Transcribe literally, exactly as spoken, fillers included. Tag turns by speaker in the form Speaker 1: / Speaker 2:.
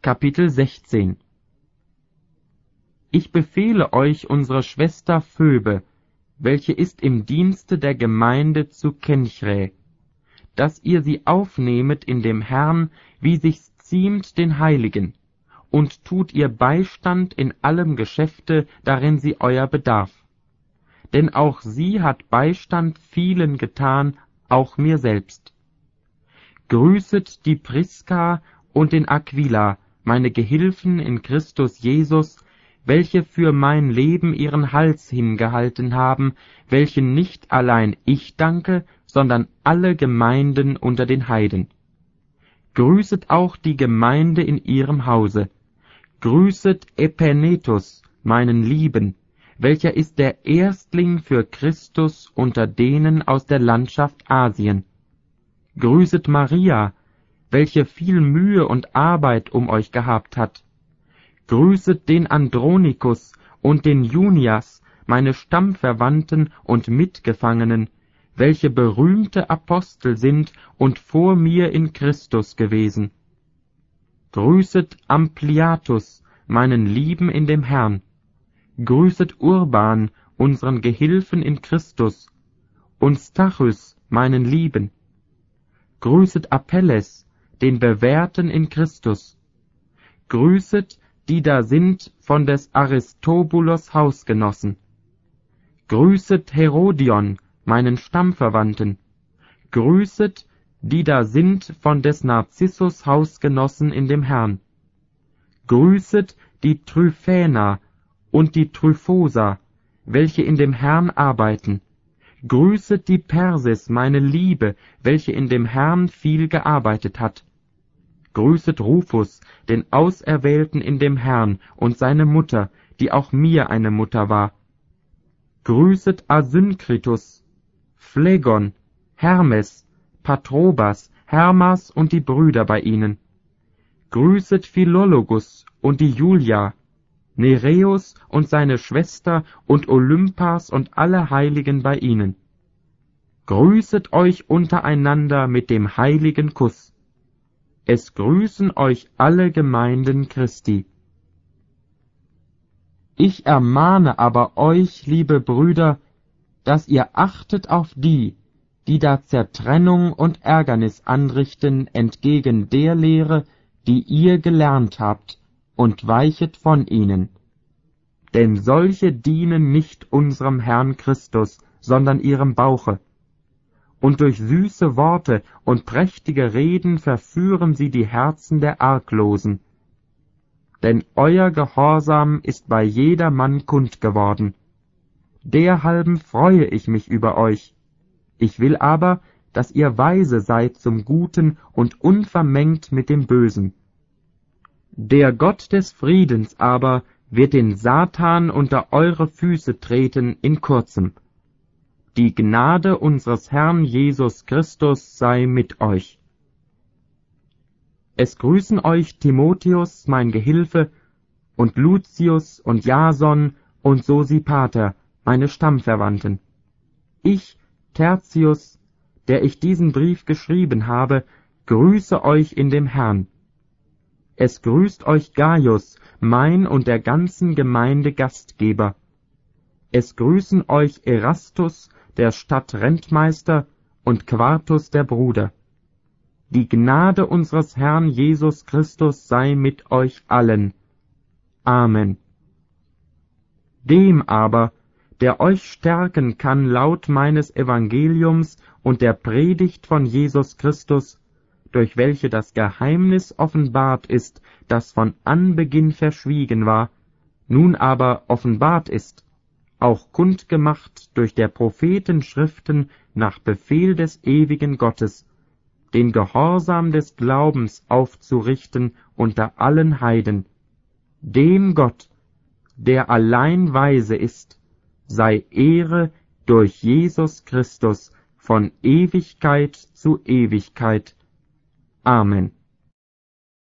Speaker 1: Kapitel sechzehn. Ich befehle euch unsere Schwester Phoebe, welche ist im Dienste der Gemeinde zu Kenchrae, dass ihr sie aufnehmet in dem Herrn, wie sich's ziemt den Heiligen, und tut ihr Beistand in allem Geschäfte, darin sie euer bedarf. Denn auch sie hat Beistand vielen getan, auch mir selbst. Grüßet die Priska und den Aquila, meine Gehilfen in Christus Jesus, welche für mein Leben ihren Hals hingehalten haben, welchen nicht allein ich danke, sondern alle Gemeinden unter den Heiden. Grüßet auch die Gemeinde in ihrem Hause. Grüßet Epenetus, meinen Lieben, welcher ist der Erstling für Christus unter denen aus der Landschaft Asien. Grüßet Maria, welche viel Mühe und Arbeit um euch gehabt hat. Grüßet den Andronikus und den Junias, meine Stammverwandten und Mitgefangenen, welche berühmte Apostel sind und vor mir in Christus gewesen. Grüßet Ampliatus, meinen Lieben in dem Herrn. Grüßet Urban, unseren Gehilfen in Christus, und Stachys, meinen Lieben. Grüßet Apelles, den Bewährten in Christus. Grüßet, die da sind von des Aristobulos Hausgenossen. Grüßet Herodion, meinen Stammverwandten. Grüßet, die da sind von des Narzissus Hausgenossen in dem Herrn. Grüßet die Tryphäna und die Tryphosa, welche in dem Herrn arbeiten. Grüßet die Persis, meine Liebe, welche in dem Herrn viel gearbeitet hat. Grüßet Rufus, den Auserwählten in dem Herrn, und seine Mutter, die auch mir eine Mutter war. Grüßet Asynkritus, Phlegon, Hermes, Patrobas, Hermas und die Brüder bei ihnen. Grüßet Philologus und die Julia, Nereus und seine Schwester und Olympas und alle Heiligen bei ihnen. Grüßet euch untereinander mit dem heiligen Kuss. Es grüßen euch alle Gemeinden Christi. Ich ermahne aber euch, liebe Brüder, dass ihr achtet auf die, die da Zertrennung und Ärgernis anrichten entgegen der Lehre, die ihr gelernt habt, und weichet von ihnen. Denn solche dienen nicht unserem Herrn Christus, sondern ihrem Bauche. Und durch süße Worte und prächtige Reden verführen sie die Herzen der Arglosen. Denn euer Gehorsam ist bei jedermann kund geworden. Derhalben freue ich mich über euch. Ich will aber, dass ihr weise seid zum Guten und unvermengt mit dem Bösen. Der Gott des Friedens aber wird den Satan unter eure Füße treten in kurzem. Die Gnade unseres Herrn Jesus Christus sei mit euch. Es grüßen euch Timotheus, mein Gehilfe, und Lucius und Jason und Sosipater, meine Stammverwandten. Ich, Tertius, der ich diesen Brief geschrieben habe, grüße euch in dem Herrn. Es grüßt euch Gaius, mein und der ganzen Gemeinde Gastgeber. Es grüßen euch Erastus, der Stadtrentmeister, und Quartus, der Bruder. Die Gnade unseres Herrn Jesus Christus sei mit euch allen. Amen. Dem aber, der euch stärken kann laut meines Evangeliums und der Predigt von Jesus Christus, durch welche das Geheimnis offenbart ist, das von Anbeginn verschwiegen war, nun aber offenbart ist, auch kundgemacht durch der Propheten Schriften nach Befehl des ewigen Gottes, den Gehorsam des Glaubens aufzurichten unter allen Heiden. Dem Gott, der allein weise ist, sei Ehre durch Jesus Christus von Ewigkeit zu Ewigkeit. Amen.